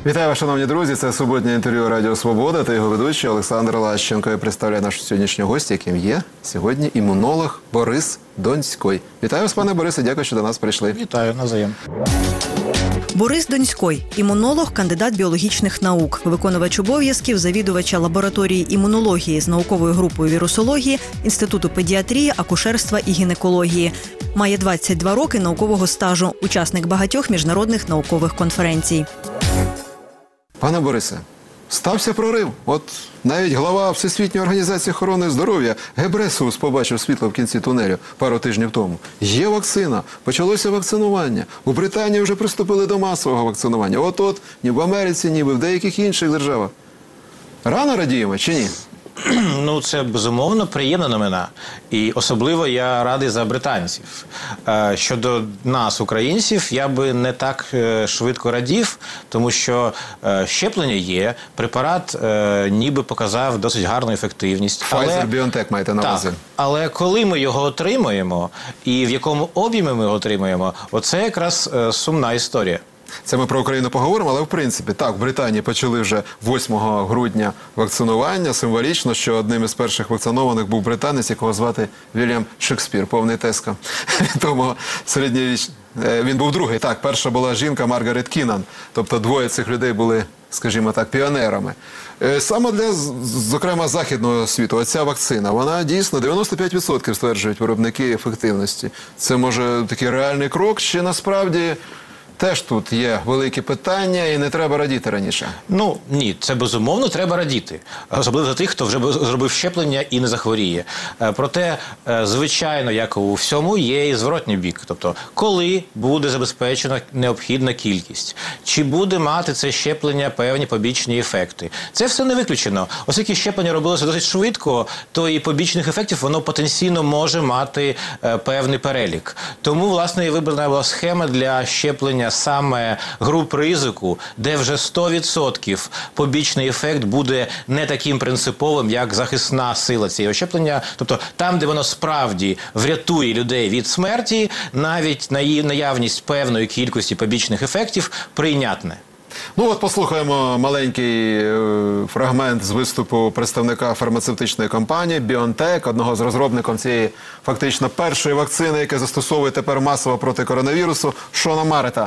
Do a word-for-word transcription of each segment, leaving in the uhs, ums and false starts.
Вітаю вас, шановні друзі. Це суботнє інтерв'ю Радіо Свобода та його ведучий Олександр Лащенко. Я представляю нашу сьогоднішнього гостя, яким є сьогодні імунолог Борис Донський. Вітаю вас, пане Борисе, дякую, що до нас прийшли. Вітаю, навзаєм. Борис Донський – імунолог, кандидат біологічних наук, виконувач обов'язків завідувача лабораторії імунології з науковою групою вірусології, Інституту педіатрії, акушерства і гінекології. Має двадцять два роки наукового стажу, учасник багатьох міжнародних наукових конференцій. Пане Борисе, стався прорив. От навіть глава Всесвітньої організації охорони здоров'я Гебресіус побачив світло в кінці тунелю пару тижнів тому. Є вакцина, почалося вакцинування. У Британії вже приступили до масового вакцинування. От-от, ні в Америці, ні в деяких інших державах. Рано радіємо чи ні? Ну, це, безумовно, приємна новина. І особливо я радий за британців. Щодо нас, українців, я би не так швидко радів, тому що щеплення є, препарат ніби показав досить гарну ефективність. Pfizer-BioNTech маєте на увазі. Так, але коли ми його отримаємо і в якому об'ємі ми його отримаємо, оце якраз сумна історія. Це ми про Україну поговоримо, але в принципі, так, в Британії почали вже восьмого грудня вакцинування. Символічно, що одним із перших вакцинованих був британець, якого звати Вільям Шекспір, повний тезка. Тому середньовіч... Він був другий, так, перша була жінка Маргарет Кінан. Тобто двоє цих людей були, скажімо так, піонерами. Саме для, зокрема, західного світу, оця вакцина, вона дійсно дев'яносто п'ять відсотків стверджують виробники ефективності. Це, може, такий реальний крок, чи насправді... Теж тут є великі питання і не треба радіти раніше. Ну, ні, це безумовно треба радіти. Особливо за тих, хто вже зробив щеплення і не захворіє. Проте, звичайно, як у всьому, є і зворотній бік. Тобто, коли буде забезпечена необхідна кількість? Чи буде мати це щеплення певні побічні ефекти? Це все не виключено. Оскільки щеплення робилося досить швидко, то і побічних ефектів воно потенційно може мати певний перелік. Тому, власне, і вибрана була схема для щеплення саме груп ризику, де вже сто відсотків побічний ефект буде не таким принциповим, як захисна сила цієї щеплення. Тобто там, де воно справді врятує людей від смерті, навіть наявність певної кількості побічних ефектів прийнятне. Ну от послухаємо маленький е, фрагмент з виступу представника фармацевтичної компанії BioNTech, одного з розробників цієї фактично першої вакцини, яка застосовує тепер масово проти коронавірусу, Шона Марета.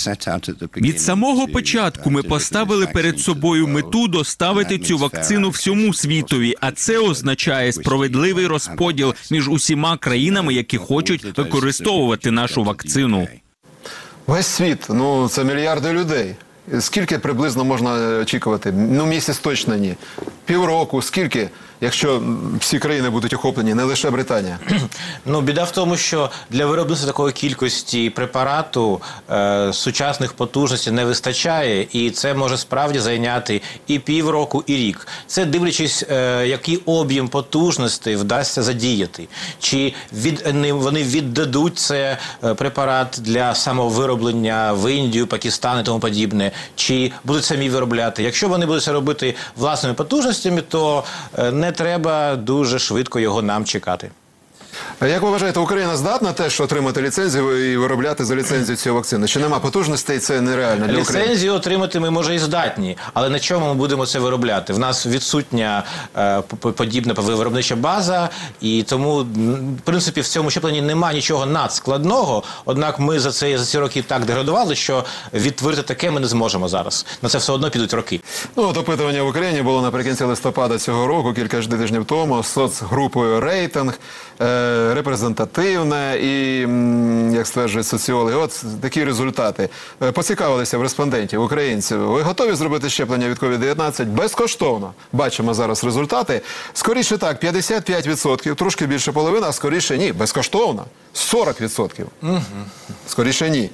Від самого початку ми поставили перед собою мету доставити цю вакцину всьому світові, а це означає справедливий розподіл між усіма країнами, які хочуть використовувати нашу вакцину. Весь світ, ну це мільярди людей. Скільки приблизно можна очікувати? Ну, місяць точно ні. Півроку, скільки, якщо всі країни будуть охоплені, не лише Британія? Ну, біда в тому, що для виробництва такої кількості препарату е, сучасних потужностей не вистачає, і це може справді зайняти і півроку, і рік. Це дивлячись, е, який об'єм потужностей вдасться задіяти. Чи від, не, вони віддадуть це е, препарат для самовироблення в Індію, Пакистан і тому подібне, чи будуть самі виробляти. Якщо вони будуть це робити власними потужностями, то е, не треба дуже швидко його нам чекати. А як ви вважаєте, Україна здатна теж отримати ліцензію і виробляти за ліцензію цю вакцину? Чи нема потужностей, це нереально для України? Ліцензію отримати ми, може, і здатні, але на чому ми будемо це виробляти? В нас відсутня е, подібна виробнича база, і тому, в принципі, в цьому щепленні немає нічого надскладного, однак ми за, це, за ці роки так деградували, що відтворити таке ми не зможемо зараз. На це все одно підуть роки. Ну, от опитування в Україні було наприкінці листопада цього року, кілька ж тижнів тому, соцгрупою «Рейтинг», е, репрезентативне і, як стверджують соціологи, от такі результати. Поцікавилися в респондентів, українців. Ви готові зробити щеплення від ковід дев'ятнадцять безкоштовно? Бачимо зараз результати. Скоріше так, п'ятдесят п'ять відсотків, трошки більше половини, а скоріше ні, безкоштовно. сорок відсотків. Угу. Скоріше ні.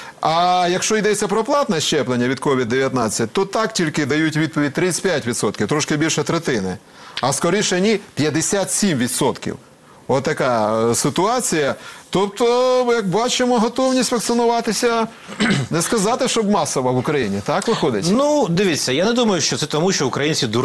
А якщо йдеться про платне щеплення від ковід дев'ятнадцять, то так тільки дають відповідь тридцять п'ять відсотків, трошки більше третини. А скоріше ні, п'ятдесят сім відсотків. Отака ситуація. Тобто, як бачимо, готовність вакцинуватися, не сказати, щоб масово в Україні. Так виходить? Ну, дивіться, я не думаю, що це тому, що українці дурні.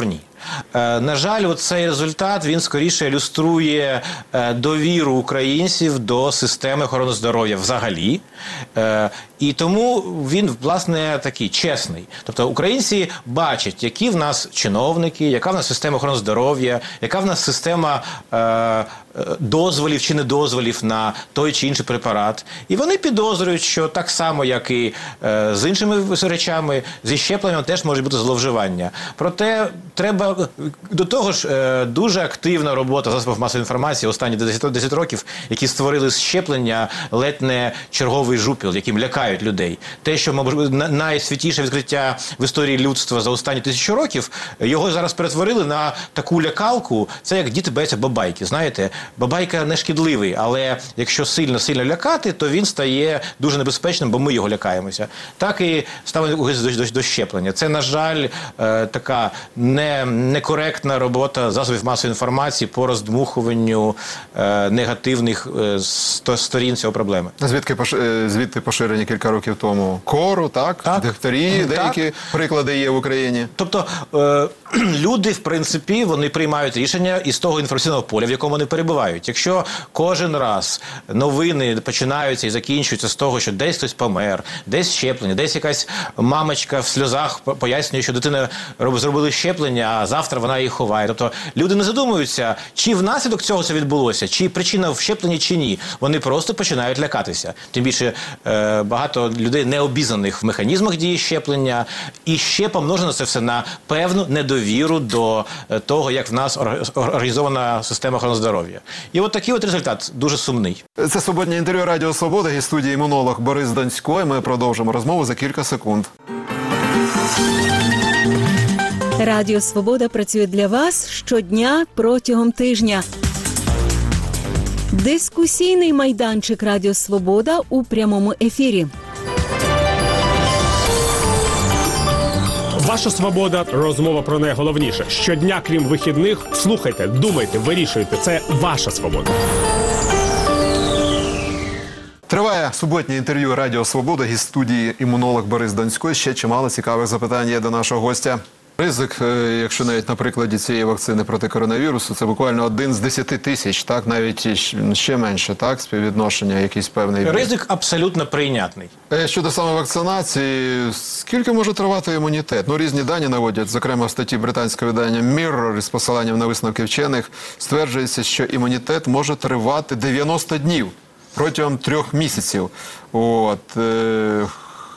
Е, на жаль, цей результат, він скоріше ілюструє е, довіру українців до системи охорони здоров'я взагалі. Е, і тому він, власне, такий чесний. Тобто українці бачать, які в нас чиновники, яка в нас система охорони здоров'я, яка в нас система е, дозволів чи недозволів на той чи інший препарат. І вони підозрюють, що так само, як і е, з іншими речами, зі щепленням теж може бути зловживання. Проте треба, до того ж, е, дуже активна робота засобів масової інформації останні десять років, які створили щеплення ледь не черговий жупіл, яким лякають людей. Те, що, мабуть, найсвятіше відкриття в історії людства за останні тисячу років, його зараз перетворили на таку лякалку. Це як діти бояться бабайки, знаєте? Бабайка не шкідливий, але якщо сильно-сильно лякати, то він стає дуже небезпечним, бо ми його лякаємося. Так і ставимо до, до, до щеплення. Це, на жаль, е, така не, некоректна робота засобів масової інформації по роздмухуванню е, негативних е, сторін цього проблеми. Звідки пош- е, звідти поширені кілька років тому кору, так? Так. Дифтерії, Так. деякі приклади є в Україні. Тобто е, люди, в принципі, вони приймають рішення із того інформаційного поля, в якому вони перебувають. Якщо кожен раз новини починаються і закінчуються з того, що десь хтось помер, десь щеплення, десь якась мамочка в сльозах пояснює, що дитина зробила щеплення, а завтра вона її ховає. Тобто люди не задумуються, чи внаслідок цього це відбулося, чи причина в щепленні, чи ні. Вони просто починають лякатися. Тим більше е, багато людей не обізнаних в механізмах дії щеплення, і ще помножено це все на певну недовіру до того, як в нас організована система охорони здоров'я. І от такий от результат дуже сумний. Це «Свободне інтерв'ю» Радіо Свобода і студії імунолог Борис Донсько. І ми продовжимо розмову за кілька секунд. Радіо Свобода працює для вас щодня протягом тижня. Дискусійний майданчик Радіо Свобода у прямому ефірі. Ваша свобода – розмова про найголовніше. Щодня, крім вихідних, слухайте, думайте, вирішуйте. Це ваша свобода. Триває суботнє інтерв'ю Радіо Свобода із студії імунолог Борис Донсько. Ще чимало цікавих запитань є до нашого гостя. Ризик, якщо навіть на прикладі цієї вакцини проти коронавірусу, це буквально один з десяти тисяч, так, навіть ще менше, так, співвідношення, якийсь певний. Ризик абсолютно прийнятний. Щодо саме вакцинації, скільки може тривати імунітет? Ну, різні дані наводять, зокрема в статті британського видання Mirror із посиланням на висновки вчених стверджується, що імунітет може тривати дев'яносто днів протягом трьох місяців. От, е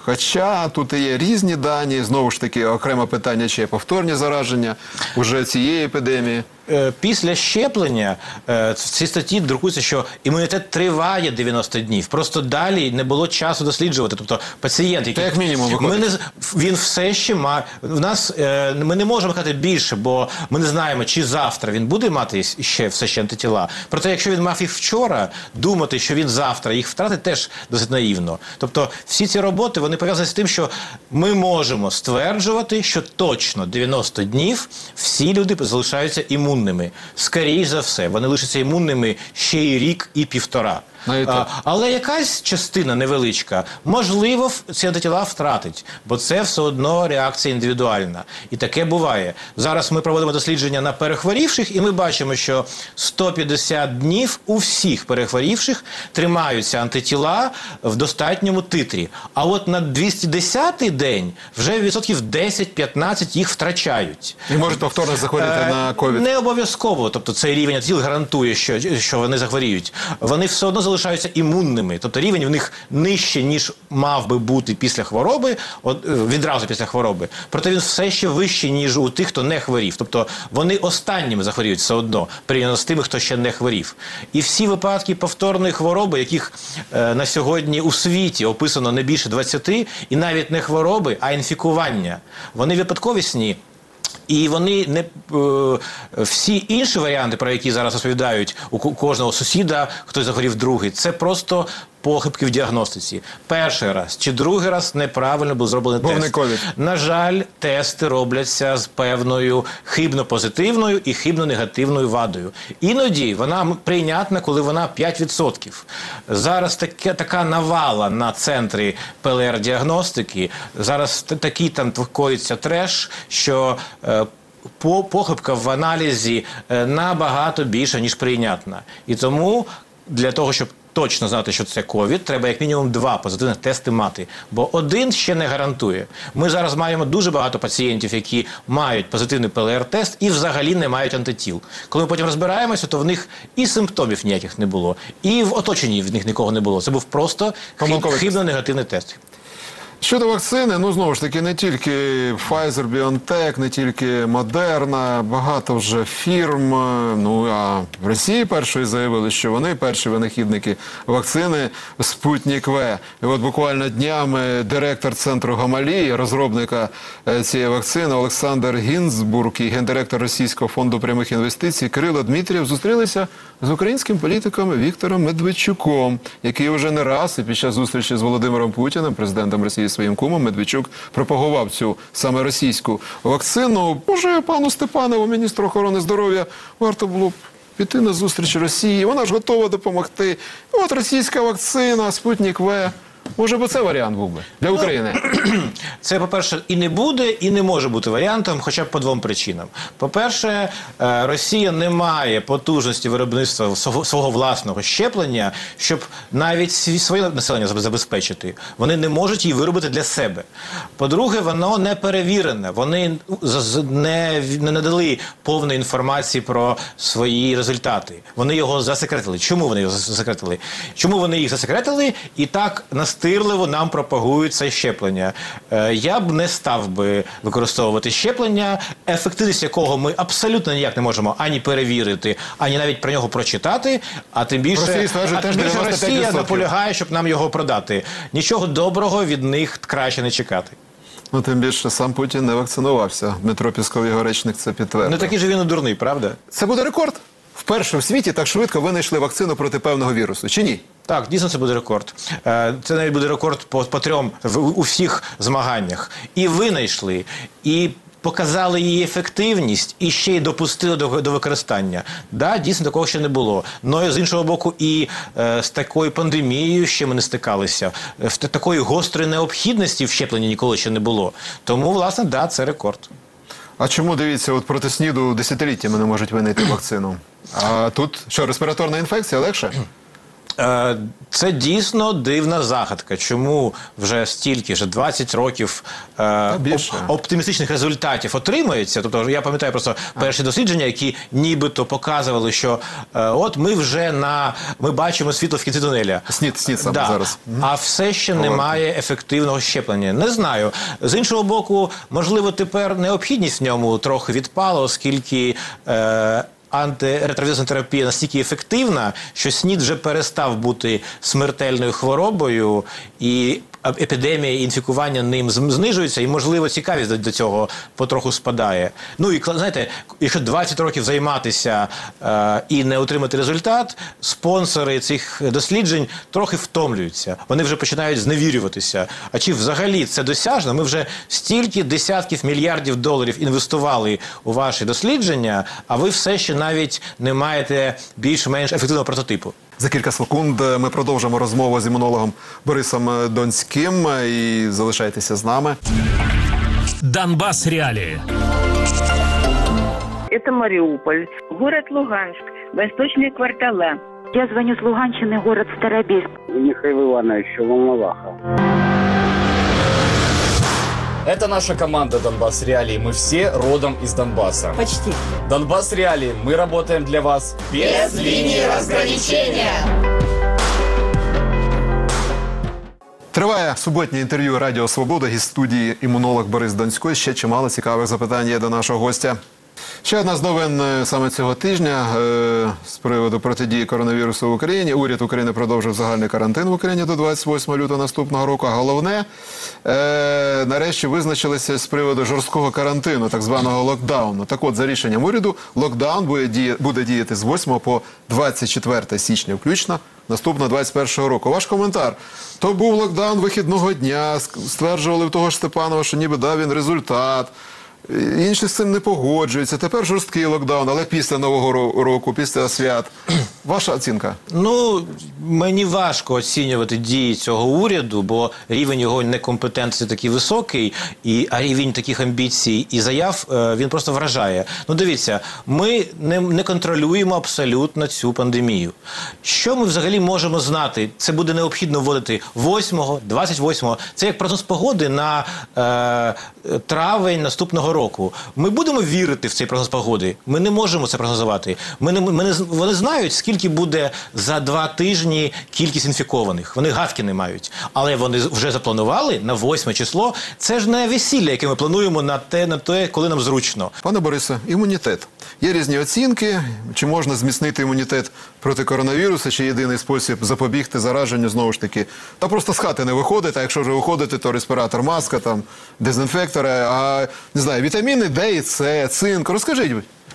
Хоча тут і є різні дані, знову ж таки, окреме питання, чи є повторні зараження уже цієї епідемії. Після щеплення в цій статті друкується, що імунітет триває дев'яносто днів. Просто далі не було часу досліджувати. Тобто пацієнт, який... Та як мінімум виходить. Ми не, він все ще має... В нас, ми не можемо казати більше, бо ми не знаємо, чи завтра він буде мати ще все ще антитіла. Проте, якщо він мав їх вчора, думати, що він завтра їх втратить, теж досить наївно. Тобто всі ці роботи, вони пов'язані з тим, що ми можемо стверджувати, що точно дев'яносто днів всі люди залишаються імунними. Скоріше за все, вони лишаться імунними ще й рік, і півтора. А, але якась частина невеличка, можливо, ці антитіла втратить, бо це все одно реакція індивідуальна. І таке буває. Зараз ми проводимо дослідження на перехворівших, і ми бачимо, що сто п'ятдесят днів у всіх перехворівших тримаються антитіла в достатньому титрі. А от на двісті десятий день вже відсотків десять-п'ятнадцять їх втрачають. І можуть повторно заходити е, на ковід? Не обов'язково. Тобто цей рівень антитіл гарантує, що, що вони захворіють. Вони все одно залишаються імунними. Тобто рівень в них нижче, ніж мав би бути після хвороби, от, відразу після хвороби. Проте він все ще вищий, ніж у тих, хто не хворів. Тобто вони останніми захворіють все одно, порівняно з тими, хто ще не хворів. І всі випадки повторної хвороби, яких е, на сьогодні у світі описано не більше двадцяти, і навіть не хвороби, а інфікування, вони випадковісні. І вони не е, всі інші варіанти, про які зараз розповідають у кожного сусіда, хтось захворів другий, це просто похибки в діагностиці. Перший раз чи другий раз неправильно був зроблений Був тест. не ковід. На жаль, тести робляться з певною хибно-позитивною і хибно-негативною вадою. Іноді вона прийнятна, коли вона п'ять відсотків. Зараз таке, така навала на центрі пе ел ар-діагностики, зараз такий там коїться треш, що е, по- похибка в аналізі е, набагато більша, ніж прийнятна. І тому для того, щоб точно знати, що це ковід, треба як мінімум два позитивних тести мати. Бо один ще не гарантує. Ми зараз маємо дуже багато пацієнтів, які мають позитивний пе ел ер-тест і взагалі не мають антитіл. Коли ми потім розбираємося, то в них і симптомів ніяких не було, і в оточенні в них нікого не було. Це був просто Помилковий хибно негативний тест. Щодо вакцини, ну, знову ж таки, не тільки Pfizer, BioNTech, не тільки Moderna, багато вже фірм. Ну, а в Росії першої заявили, що вони перші винахідники вакцини Спутник В. І от буквально днями директор центру Гамалії, розробника е, цієї вакцини Олександр Гінзбург і гендиректор Російського фонду прямих інвестицій Кирило Дмитрієв зустрілися з українським політиком Віктором Медведчуком, який вже не раз і під час зустрічі з Володимиром Путіним, президентом Росії, своїм кумом, Медведчук пропагував цю саме російську вакцину. Може, пану Степанову, міністру охорони здоров'я, варто було б піти на зустріч Росії. Вона ж готова допомогти. От російська вакцина, Спутник В. Може б це варіант був би для України? Це, по-перше, і не буде, і не може бути варіантом, хоча б по двом причинам. По-перше, е, Росія не має потужності виробництва свого, свого власного щеплення, щоб навіть сві- своє населення забезпечити. Вони не можуть її виробити для себе. По-друге, воно не перевірене. Вони з- з- не, не надали повної інформації про свої результати. Вони його засекретили. Чому вони його засекретили? Чому вони їх засекретили і так настирливо нам пропагують це щеплення? Е, я б не став би використовувати щеплення, ефективність якого ми абсолютно ніяк не можемо ані перевірити, ані навіть про нього прочитати, а тим більше, Росія стверджує а теж тим більше дев'яносто п'ять Росія відсотків. наполягає, щоб нам його продати. Нічого доброго від них краще не чекати. Ну, тим більше сам Путін не вакцинувався. Дмитро Пісков, його речник, це підтвердив. Не такий же він і дурний, правда? Це буде рекорд? Вперше в світі так швидко винайшли вакцину проти певного вірусу, чи ні? Так, дійсно це буде рекорд. Е, Це навіть буде рекорд по, по трьом в, у всіх змаганнях. І винайшли, і показали її ефективність, і ще й допустили до, до використання. Да, дійсно такого ще не було. Но з іншого боку, і е, з такою пандемією ще ми не стикалися. В такої гострої необхідності в щепленні ніколи ще не було. Тому, власне, да, це рекорд. А чому, дивіться, от проти СНІДу десятиліттями не можуть винайти вакцину? А тут що, респіраторна інфекція легше? Е, Це дійсно дивна загадка. Чому вже стільки, вже двадцять років е, більше. оп- оптимістичних результатів отримується? Тобто, я пам'ятаю просто перші дослідження, які нібито показували, що е, от ми вже на, ми бачимо світло в кінці тунеля. СНІД, СНІД саме Да. зараз. Мгм. А все ще немає ефективного щеплення. Не знаю. З іншого боку, можливо, тепер необхідність в ньому трохи відпала, оскільки Е, антиретровірусна терапія настільки ефективна, що СНІД вже перестав бути смертельною хворобою, і епідемія і інфікування ним з- знижується, і, можливо, цікавість до, до цього потроху спадає. Ну і, знаєте, якщо двадцять років займатися е, і не отримати результат, спонсори цих досліджень трохи втомлюються. Вони вже починають зневірюватися. А чи взагалі це досяжно? Ми вже стільки десятків мільярдів доларів інвестували у ваші дослідження, а ви все ще навіть не маєте більш-менш ефективного прототипу. За кілька секунд ми продовжимо розмову з імунологом Борисом Донським. І залишайтеся з нами. Донбасс реалии. Это Мариуполь, город Луганск, восточные квартала. Я звоню с Луганщины, город Старобельск. Михаил Иванович, Волноваха. Это наша команда «Донбасс Реалии». Мы все родом из Донбасса. Почти. «Донбасс Реалии», мы работаем для вас без линии разграничения. Триває суботнє інтерв'ю Радіо Свобода. Гість студії імунолог Борис Донський. Ще чимало цікавих запитань є до нашого гостя. Ще одна з новин е, саме цього тижня е, з приводу протидії коронавірусу в Україні. Уряд України продовжив загальний карантин в Україні до двадцять восьмого лютого наступного року. А головне, е, нарешті визначилися з приводу жорсткого карантину, так званого локдауну. Так от, за рішенням уряду, локдаун буде, діє, буде діяти з восьмого по двадцять четверте січня включно наступного двадцять першого року. Ваш коментар. То був локдаун вихідного дня, стверджували в того ж Степанова, що ніби дав він результат. Інші з цим не погоджуються. Тепер жорсткий локдаун, але після Нового року, після свят. Ваша оцінка? Ну, мені важко оцінювати дії цього уряду, бо рівень його некомпетентності такий високий, і, а рівень таких амбіцій і заяв, е, він просто вражає. Ну, дивіться, ми не, не контролюємо абсолютно цю пандемію. Що ми взагалі можемо знати? Це буде необхідно вводити восьмого, двадцять восьмого. Це як прогноз погоди на е, травень наступного року. Ми будемо вірити в цей прогноз погоди? Ми не можемо це прогнозувати. Ми не, ми не, вони знають, скільки буде за два тижні кількість інфікованих. Вони гадки не мають. Але вони вже запланували на восьме число. Це ж не весілля, яке ми плануємо на те, на те, коли нам зручно. Пане Борисе, імунітет. Є різні оцінки. Чи можна зміцнити імунітет проти коронавірусу, чи єдиний спосіб запобігти зараженню, знову ж таки, та просто з хати не виходити, а якщо вже виходити, то респіратор, маска, там, дезінфектори, а, не знаю, вітаміни Д і С, цинк. Розкажіть.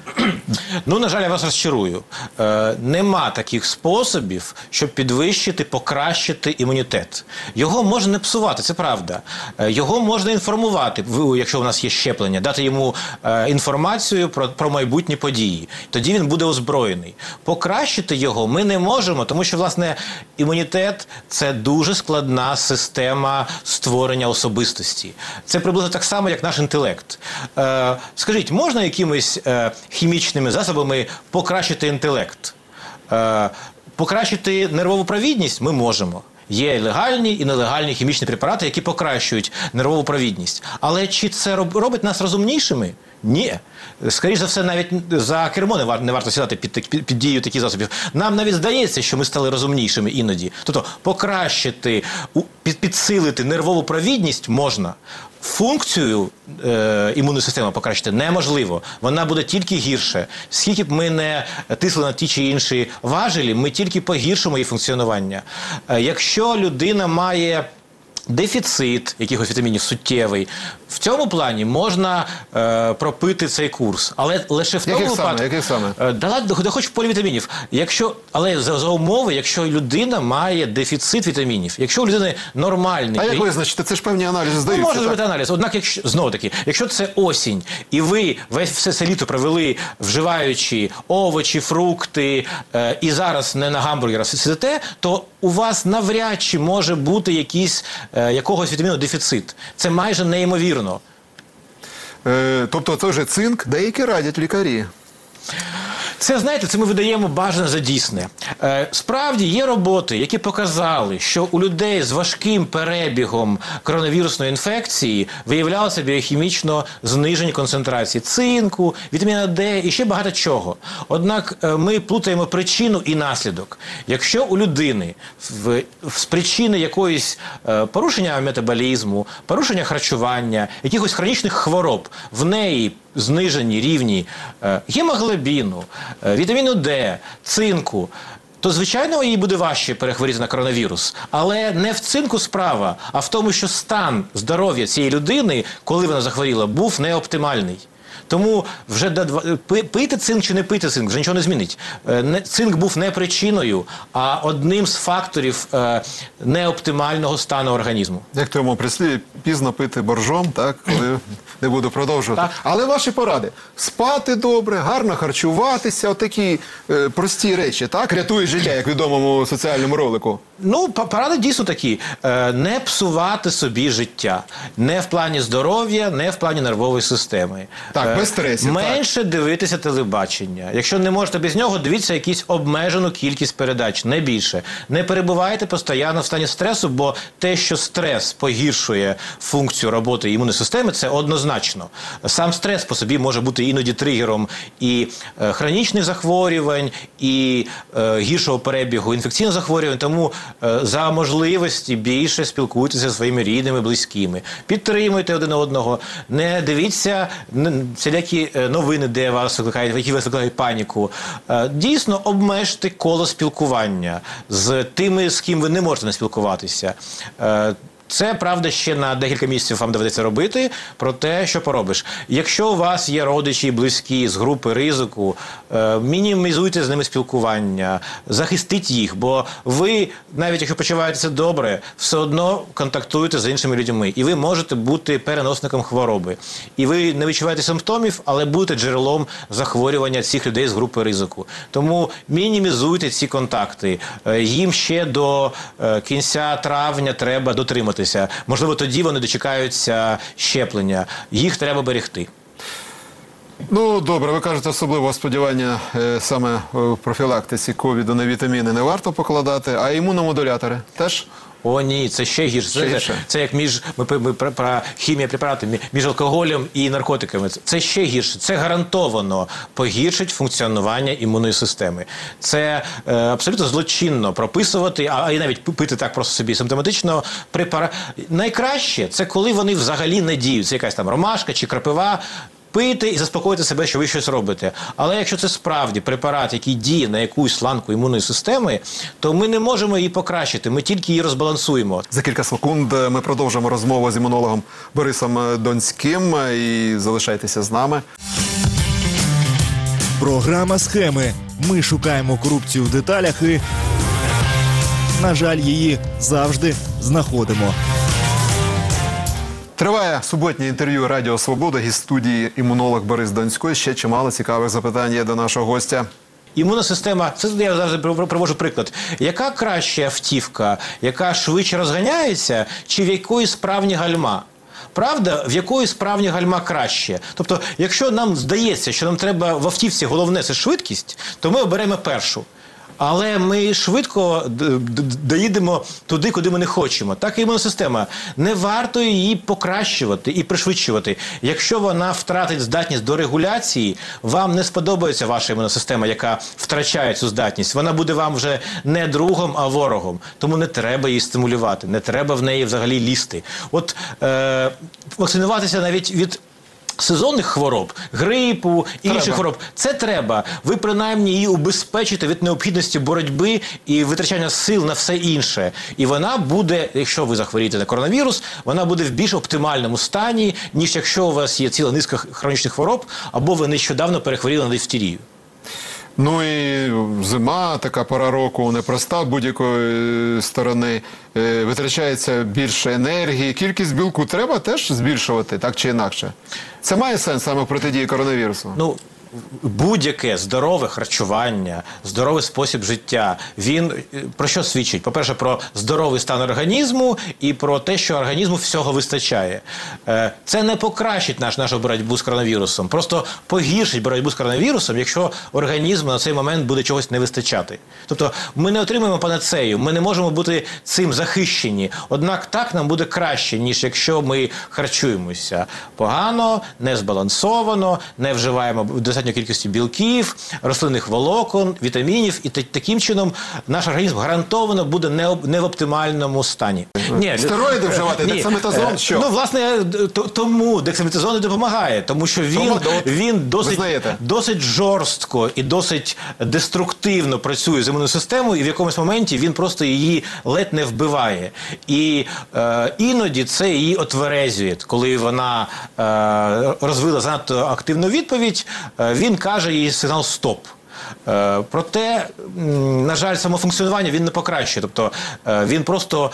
Ну, на жаль, я вас розчарую. Е, нема таких способів, щоб підвищити, покращити імунітет. Його можна не псувати, це правда. Е, його можна інформувати, якщо у нас є щеплення, дати йому е, інформацію про, про майбутні події. Тоді він буде озброєний. Покращити його ми не можемо, тому що, власне, імунітет – це дуже складна система створення особистості. Це приблизно так само, як наш інтелект. Е, скажіть, можна якимось е, хімічними засобами покращити інтелект? Е, покращити нервову провідність ми можемо. Є легальні і нелегальні хімічні препарати, які покращують нервову провідність. Але чи це робить нас розумнішими? Ні. Скоріше за все, навіть за кермо не, вар, не варто сідати під, під, під дією таких засобів. Нам навіть здається, що ми стали розумнішими іноді. Тобто покращити, під, підсилити нервову провідність можна. Функцію е, імунної системи покращити неможливо. Вона буде тільки гірше. Скільки б ми не тисли на ті чи інші важелі, ми тільки погіршимо її функціонування. Е, якщо людина має дефіцит якихось вітамінів суттєвий, в цьому плані можна е, пропити цей курс. Але лише в тому яких випадку... Саме? Яких саме? Е, да, да, хоч в полівітамінів. Якщо, але за, за умови, якщо людина має дефіцит вітамінів. Якщо у людини нормальний... А як визначити? Це ж певні аналізи здаються. Ну, можна зробити аналіз. Однак, якщо, знову таки, якщо це осінь, і ви весь все це літо провели, вживаючи овочі, фрукти, е, і зараз не на гамбургерах сидите, то у вас навряд чи може бути якийсь, е, якогось вітаміну дефіцит. Це майже неймовірно. Е, тобто це вже цинк, деякі радять лікарі. Це, знаєте, це ми видаємо бажане за дійсне. Е, справді є роботи, які показали, що у людей з важким перебігом коронавірусної інфекції виявлялося біохімічно знижені концентрації цинку, вітаміна Д і ще багато чого. Однак е, ми плутаємо причину і наслідок. Якщо у людини в, з причини якоїсь е, порушення метаболізму, порушення харчування, якихось хронічних хвороб, в неї знижені рівні е, гемоглобіну, е, вітаміну Д, цинку, то, звичайно, їй буде важче перехворіти на коронавірус. Але не в цинку справа, а в тому, що стан здоров'я цієї людини, коли вона захворіла, був неоптимальний. Тому вже пити цинк чи не пити цинк, вже нічого не змінить. Цинк був не причиною, а одним з факторів неоптимального стану організму. Як в тому прислів'ї, пізно пити боржом, так, коли не буду продовжувати. Так. Але ваші поради. Спати добре, гарно харчуватися, отакі е, прості речі, так, рятують життя, як в відомому соціальному ролику. Ну, поради дійсно такі. Не псувати собі життя. Не в плані здоров'я, не в плані нервової системи. Так, без стресів. Менше так. Дивитися телебачення. Якщо не можете без нього, дивіться якусь обмежену кількість передач, не більше. Не перебувайте постійно в стані стресу, бо те, що стрес погіршує функцію роботи імунної системи, це однозначно. Сам стрес по собі може бути іноді тригером і е, хронічних захворювань, і е, гіршого перебігу інфекційних захворювань, тому е, за можливості більше спілкуйтеся зі своїми рідними, близькими. Підтримуйте один одного, не дивіться всілякі новини, де вас викликають, які вас викликають паніку. Дійсно, обмежте коло спілкування з тими, з ким ви не можете не спілкуватися. Це, правда, ще на декілька місяців вам доведеться робити, про те, що поробиш. Якщо у вас є родичі і близькі з групи ризику, е, мінімізуйте з ними спілкування, захистіть їх, бо ви, навіть якщо почуваєтеся добре, все одно контактуєте з іншими людьми. І ви можете бути переносником хвороби. І ви не відчуваєте симптомів, але будете джерелом захворювання цих людей з групи ризику. Тому мінімізуйте ці контакти. Е, їм ще до е, кінця травня треба дотриматися. Можливо, тоді вони дочекаються щеплення. Їх треба берегти. Ну, добре, ви кажете, особливо сподівання е, саме в профілактиці ковіду на вітаміни не варто покладати, а імуномодулятори теж? О, ні, це ще гірше. Ще Це, гірше. це як між, ми, ми про, про хімія препаратів, між алкоголем і наркотиками. Це ще гірше. Це гарантовано погіршить функціонування імунної системи. Це е, абсолютно злочинно прописувати, а, а і навіть пити так просто собі симптоматично препарат. Найкраще, це коли вони взагалі не діють. Це якась там ромашка чи крапива. Пити і заспокоїти себе, що ви щось робите. Але якщо це справді препарат, який діє на якусь ланку імунної системи, то ми не можемо її покращити, ми тільки її розбалансуємо. За кілька секунд ми продовжимо розмову з імунологом Борисом Донським. І залишайтеся з нами. Програма «Схеми». Ми шукаємо корупцію в деталях і, на жаль, її завжди знаходимо. Триває суботнє інтерв'ю Радіо Свобода. Гість студії імунолог Борис Донський. Ще чимало цікавих запитань є до нашого гостя. Імунна система, це я завжди привожу приклад, яка краща автівка, яка швидше розганяється, чи в якої справні гальма? Правда, в якої справні гальма краще. Тобто, якщо нам здається, що нам треба в автівці головне – це швидкість, то ми оберемо першу. Але ми швидко доїдемо туди, куди ми не хочемо. Так і імунна система. Не варто її покращувати і пришвидшувати. Якщо вона втратить здатність до регуляції, вам не сподобається ваша імунна система, яка втрачає цю здатність. Вона буде вам вже не другом, а ворогом. Тому не треба її стимулювати, не треба в неї взагалі лізти. От е, вакцинуватися навіть від сезонних хвороб, грипу, інших треба. хвороб. Це треба. Ви принаймні її убезпечите від необхідності боротьби і витрачання сил на все інше. І вона буде, якщо ви захворієте на коронавірус, вона буде в більш оптимальному стані, ніж якщо у вас є ціла низка хронічних хвороб, або ви нещодавно перехворіли на дифтерію. Ну і зима, така пора року, непроста будь-якої сторони. Е, витрачається більше енергії. Кількість білку треба теж збільшувати, так чи інакше? Це має сенс саме в протидії коронавірусу? Ну, будь-яке здорове харчування, здоровий спосіб життя, він про що свідчить? По-перше, про здоровий стан організму і про те, що організму всього вистачає. Це не покращить наш, нашу боротьбу з коронавірусом, просто погіршить боротьбу з коронавірусом, якщо організму на цей момент буде чогось не вистачати. Тобто ми не отримаємо панацею, ми не можемо бути цим захищені. Однак так нам буде краще, ніж якщо ми харчуємося погано, незбалансовано, не вживаємо достатньо кількості білків, рослинних волокон, вітамінів, і таким чином наш організм гарантовано буде не, не в оптимальному стані. Ні, стероїди вживати, дексаметазон, що? Ну, власне, тому дексаметазон не допомагає, тому що він, тому, він досить, досить жорстко і досить деструктивно працює з імунною системою, і в якомусь моменті він просто її ледь не вбиває. І е, іноді це її отверезює, коли вона е, розвила занадто активну відповідь, він каже їй сигнал «стоп». Проте, на жаль, самофункціонування він не покращує. Тобто він просто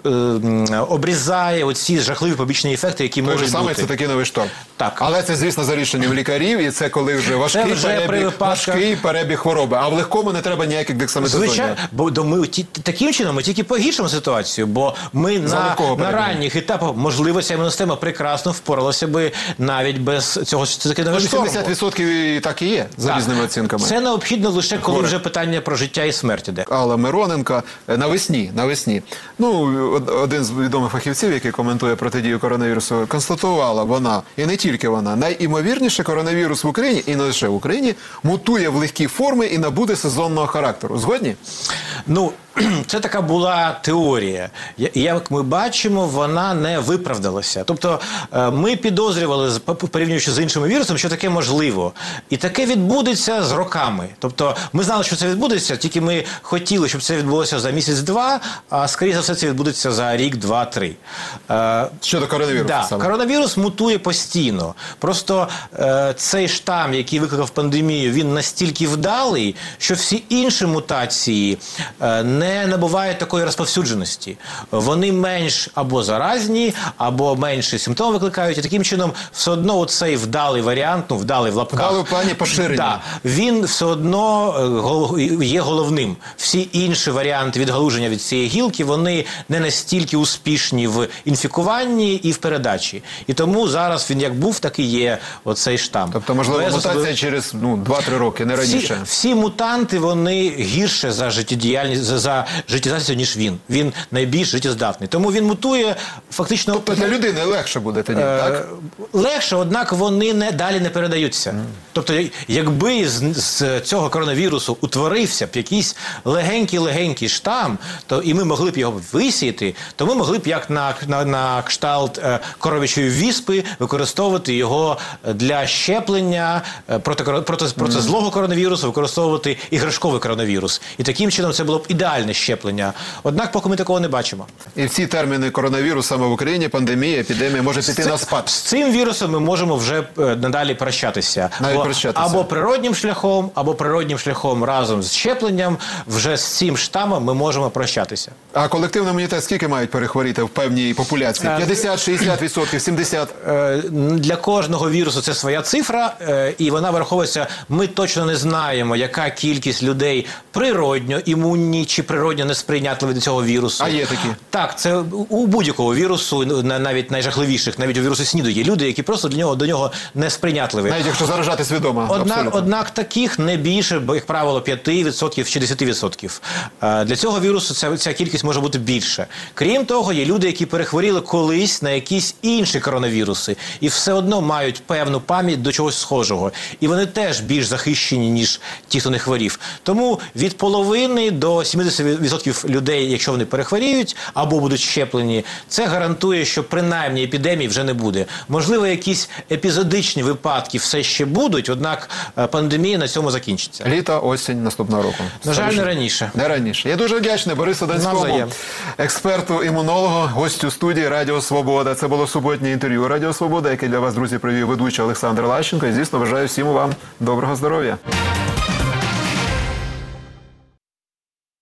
обрізає оці жахливі побічні ефекти, які Той можуть же саме бути. Це такий новий шторм. Так. Але це, звісно, за рішенням лікарів, і це коли вже важкий, вже перебіг, випадках... важкий перебіг хвороби. А в легкому не треба ніяких дексаметазонів. Звичайно, бо ми ті, таким чином ми тільки погіршимо ситуацію, бо ми на, на ранніх етапах, можливо, ця імунна система прекрасно впоралася би навіть без цього цикливого шторму. вісімдесят відсотків і так і є, за так. різними оцінками. Це необхідно лише, коли Горе. вже питання про життя і смерть іде. Алла Мироненко навесні, навесні. Ну, один з відомих фахівців, який коментує протидію коронавірусу, констатувала вона, і не тільки вона, найімовірніше коронавірус в Україні, і не лише в Україні, мутує в легкі форми і набуде сезонного характеру. Згодні? Ну, це така була теорія. Я- Як ми бачимо, вона не виправдалася. Тобто е, ми підозрювали, з- порівнюючи з іншими вірусами, що таке можливо. І таке відбудеться з роками. Тобто ми знали, що це відбудеться, тільки ми хотіли, щоб це відбулося за місяць-два, а скоріше за все це відбудеться за рік, два, три. Е, Щодо коронавірусу Да, саме. коронавірус мутує постійно. Просто е, цей штам, який викликав пандемію, він настільки вдалий, що всі інші мутації е, не набувають такої розповсюдженості. Вони менш або заразні, або менше симптоми викликають. І таким чином все одно цей вдалий варіант, ну вдалий в лапках. Вдалий в плані поширення. Да, він все одно е, гол- є головним. Всі інші варіанти відгалуження від цієї гілки, вони не настільки успішні в інфікуванні і в передачі. І тому зараз він як був, так і є оцей штам. Тобто, можливо, Без мутація особливих- через ну, два-три роки, не раніше. всі, всі мутанти, вони гірше за життєдіяльність, за, за життєздатністю, ніж він. Він найбільш життєздатний. Тому він мутує фактично... Тобто для людини легше буде тоді, Е, так? Легше, однак вони не далі не передаються. Тобто, якби з, з цього коронавірусу утворився б якийсь легенький-легенький штам, то і ми могли б його висіяти, то ми могли б як на, на, на кшталт е, коров'ячої віспи використовувати його для щеплення е, проти, коро- проти, проти злого коронавірусу, використовувати іграшковий коронавірус. І таким чином це було б ідеальне щеплення. Однак поки ми такого не бачимо. І всі терміни коронавірус саме в Україні, пандемія, епідемія може піти Це- на спад. З цим вірусом ми можемо вже е, надалі прощатися. Навіть Або- прощатися. Або природнім шляхом, або природнім шляхом разом з щепленням. Вже з цим штамом ми можемо прощатися. А колективний імунітет скільки мають перехворіти в певній популяції? Е, п'ятдесят-шістдесят відсотків, сімдесят? Е, Для кожного вірусу це своя цифра, е, і вона враховується. Ми точно не знаємо, яка кількість людей природньо імунні чи природньо несприйнятливі до цього вірусу. А є такі? Так, це у будь-якого вірусу, на- навіть найжахливіших, навіть у вірусу СНІДу є люди, які просто для нього до нього несприйнятливі. Навіть якщо заражати свідомо. Однак, абсолютно. однак таких не більше, бо, як правило, п'ять відсотків чи десять відсотків. Е, Для цього вірусу ця, ця кількість може бути більше. Крім того, є люди, які перехворіли колись на якісь інші коронавіруси і все одно мають певну пам'ять до чогось схожого. І вони теж більш захищені, ніж ті, хто не хворів. Тому від половини до сімдесят відсотків людей, якщо вони перехворіють або будуть щеплені, це гарантує, що принаймні епідемії вже не буде. Можливо, якісь епізодичні випадки все ще будуть, однак е, пандемія на цьому закінчиться. Літо, осінь наступного року. На жаль, Скоріше. не раніше. Не раніше. Я дуже вдячний Борису Донському, Навзаєм. експерту-імунологу, гостю студії Радіо Свобода. Це було суботнє інтерв'ю Радіо Свобода, яке для вас, друзі, привів ведучий Олександр Лащенко. І, звісно, бажаю всім вам доброго здоров'я.